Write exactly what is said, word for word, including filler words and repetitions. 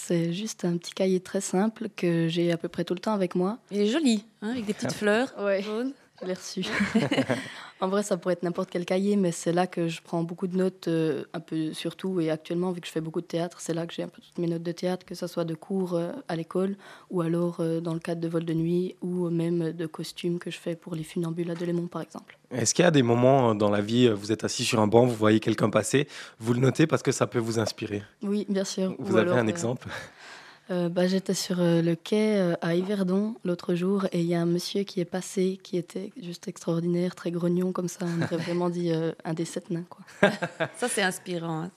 C'est juste un petit cahier très simple que j'ai à peu près tout le temps avec moi. Il est joli, hein, avec des petites fleurs Ouais. jaunes. Je l'ai reçu. En vrai, ça pourrait être n'importe quel cahier, mais c'est là que je prends beaucoup de notes, euh, un peu surtout. Et actuellement, vu que je fais beaucoup de théâtre, c'est là que j'ai un peu toutes mes notes de théâtre, que ce soit de cours euh, à l'école, ou alors euh, dans le cadre de vol de nuit, ou même de costumes que je fais pour les funambules à Delémont, par exemple. Est-ce qu'il y a des moments dans la vie, vous êtes assis sur un banc, vous voyez quelqu'un passer, vous le notez parce que ça peut vous inspirer? Oui, bien sûr. Vous Ou avez alors, un euh, exemple? Euh, bah, j'étais sur euh, le quai euh, à Yverdon l'autre jour et il y a un monsieur qui est passé qui était juste extraordinaire, très grognon comme ça. On aurait vraiment dit euh, un des sept nains, quoi. Ça, c'est inspirant. Hein.